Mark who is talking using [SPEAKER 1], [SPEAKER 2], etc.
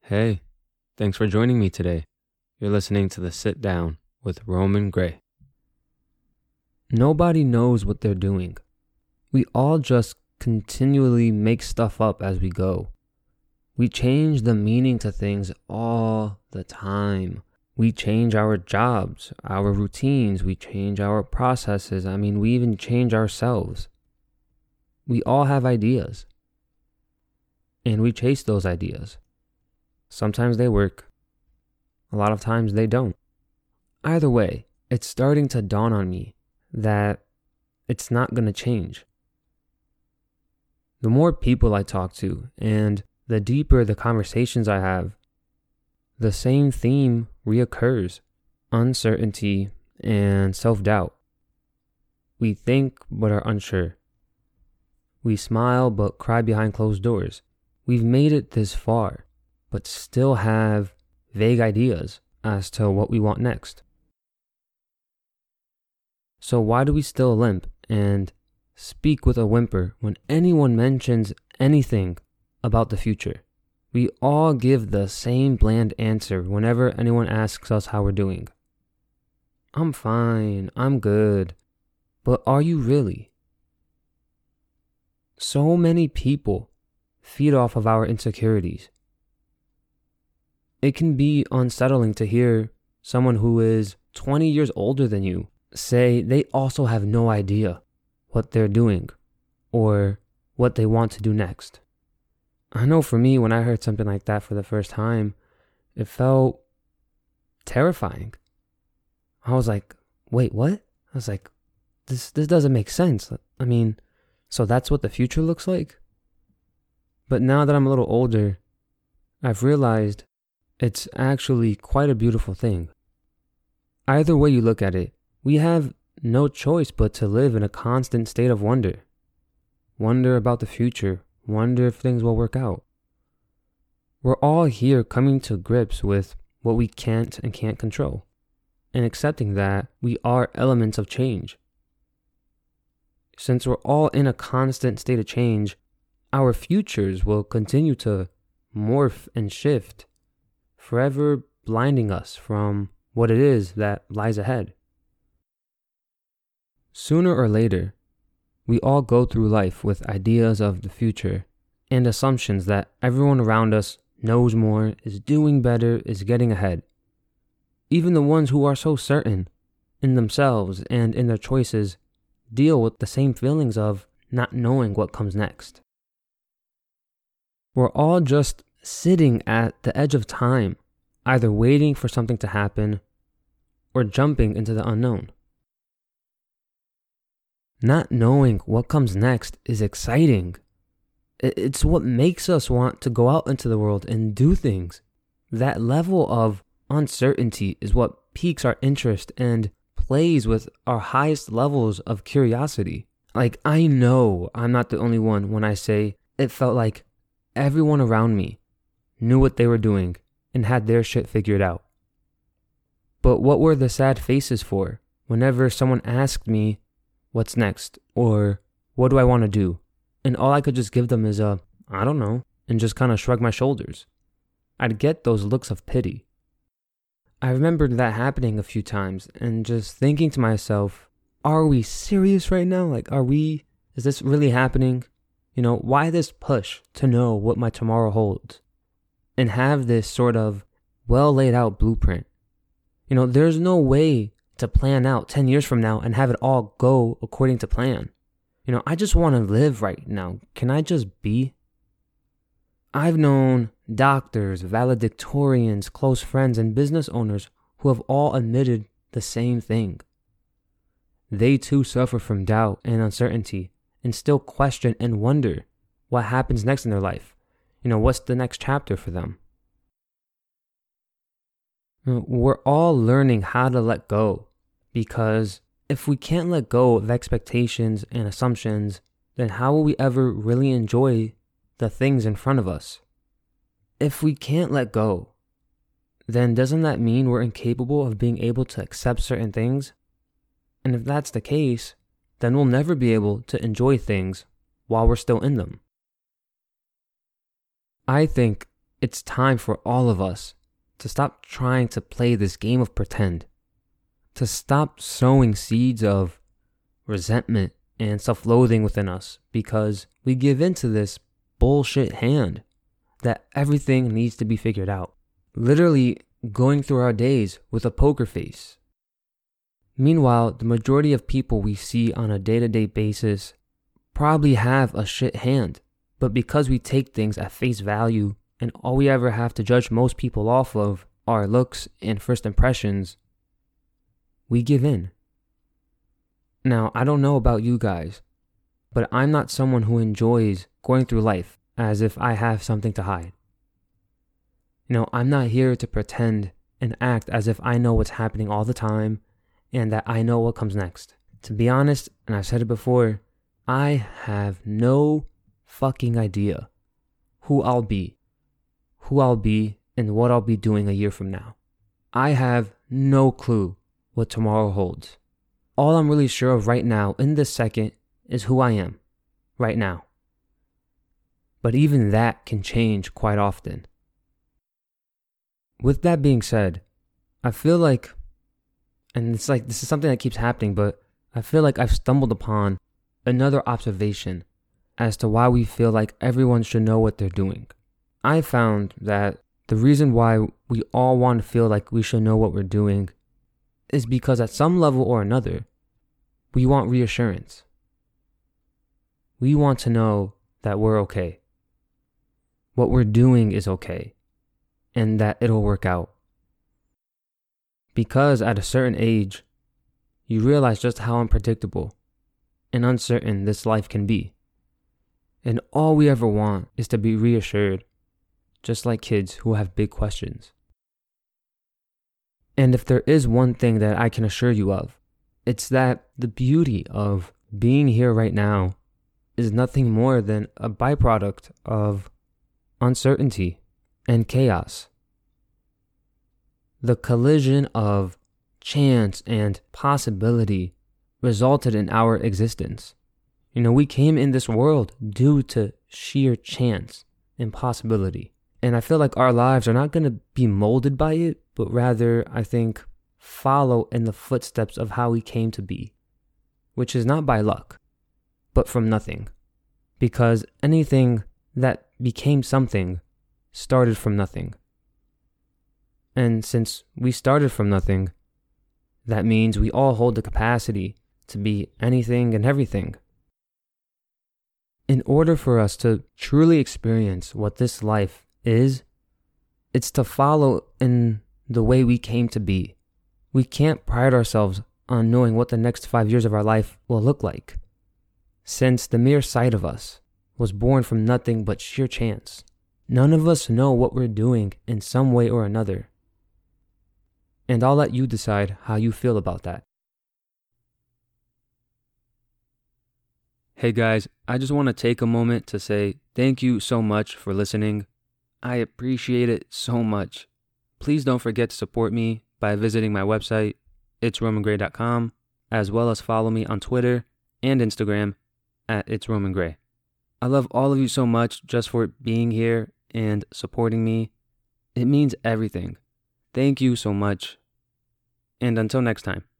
[SPEAKER 1] Hey, thanks for joining me today. You're listening to The Sit Down with Roman Gray. Nobody knows what they're doing. We all just continually make stuff up as we go. We change the meaning to things all the time. We change our jobs, our routines, we change our processes. We even change ourselves. We all have ideas. And we chase those ideas. Sometimes they work. A lot of times they don't. Either way, it's starting to dawn on me that it's not going to change. The more people I talk to and the deeper the conversations I have, the same theme reoccurs: uncertainty and self-doubt. We think but are unsure. We smile but cry behind closed doors. We've made it this far, but still have vague ideas as to what we want next. So why do we still limp and speak with a whimper when anyone mentions anything about the future? We all give the same bland answer whenever anyone asks us how we're doing. I'm fine, I'm good. But are you really? So many people feed off of our insecurities. It can be unsettling to hear someone who is 20 years older than you say they also have no idea what they're doing or what they want to do next. I know for me, when I heard something like that for the first time, it felt terrifying. I was like, wait, what? I was like, this doesn't make sense. So that's what the future looks like? But now that I'm a little older, I've realized it's actually quite a beautiful thing. Either way you look at it, we have no choice but to live in a constant state of wonder. Wonder about the future, wonder if things will work out. We're all here coming to grips with what we can't and can't control, and accepting that we are elements of change. Since we're all in a constant state of change, our futures will continue to morph and shift, forever blinding us from what it is that lies ahead. Sooner or later, we all go through life with ideas of the future and assumptions that everyone around us knows more, is doing better, is getting ahead. Even the ones who are so certain in themselves and in their choices deal with the same feelings of not knowing what comes next. We're all just sitting at the edge of time, either waiting for something to happen or jumping into the unknown. Not knowing what comes next is exciting. It's what makes us want to go out into the world and do things. That level of uncertainty is what piques our interest and plays with our highest levels of curiosity. I know I'm not the only one when I say it felt like everyone around me knew what they were doing and had their shit figured out. But what were the sad faces for whenever someone asked me, what's next? Or what do I want to do? And all I could just give them is I don't know, and just kind of shrug my shoulders. I'd get those looks of pity. I remembered that happening a few times and just thinking to myself, are we serious right now? Is this really happening? Why this push to know what my tomorrow holds and have this sort of well laid out blueprint? There's no way to plan out 10 years from now and have it all go according to plan. I just want to live right now. Can I just be? I've known doctors, valedictorians, close friends, and business owners who have all admitted the same thing. They too suffer from doubt and uncertainty and still question and wonder what happens next in their life. What's the next chapter for them? We're all learning how to let go, because if we can't let go of expectations and assumptions, then how will we ever really enjoy the things in front of us? If we can't let go, then doesn't that mean we're incapable of being able to accept certain things? And if that's the case, then we'll never be able to enjoy things while we're still in them. I think it's time for all of us to stop trying to play this game of pretend, to stop sowing seeds of resentment and self-loathing within us because we give into this bullshit hand that everything needs to be figured out. Literally going through our days with a poker face. Meanwhile, the majority of people we see on a day-to-day basis probably have a shit hand, but because we take things at face value and all we ever have to judge most people off of are looks and first impressions, we give in. Now, I don't know about you guys, but I'm not someone who enjoys going through life as if I have something to hide. I'm not here to pretend and act as if I know what's happening all the time and that I know what comes next. To be honest, and I've said it before, I have no fucking idea who I'll be and what I'll be doing a year from now. I have no clue what tomorrow holds. All I'm really sure of right now in this second is who I am right now. But even that can change quite often. With that being said, I feel like, and it's like this is something that keeps happening, but I feel like I've stumbled upon another observation as to why we feel like everyone should know what they're doing. I found that the reason why we all want to feel like we should know what we're doing is because at some level or another, we want reassurance. We want to know that we're okay. What we're doing is okay, and that it'll work out. Because at a certain age, you realize just how unpredictable and uncertain this life can be. And all we ever want is to be reassured, just like kids who have big questions. And if there is one thing that I can assure you of, it's that the beauty of being here right now is nothing more than a byproduct of uncertainty and chaos. The collision of chance and possibility resulted in our existence. We came in this world due to sheer chance and possibility. And I feel like our lives are not going to be molded by it, but rather, I think, follow in the footsteps of how we came to be, which is not by luck, but from nothing. Because anything that became something started from nothing. And since we started from nothing, that means we all hold the capacity to be anything and everything. In order for us to truly experience what this life is, it's to follow in the way we came to be. We can't pride ourselves on knowing what the next 5 years of our life will look like, since the mere sight of us was born from nothing but sheer chance. None of us know what we're doing in some way or another. And I'll let you decide how you feel about that. Hey guys, I just want to take a moment to say thank you so much for listening. I appreciate it so much. Please don't forget to support me by visiting my website, itsromangray.com, as well as follow me on Twitter and Instagram at itsromangray. I love all of you so much just for being here and supporting me. It means everything. Thank you so much. And until next time.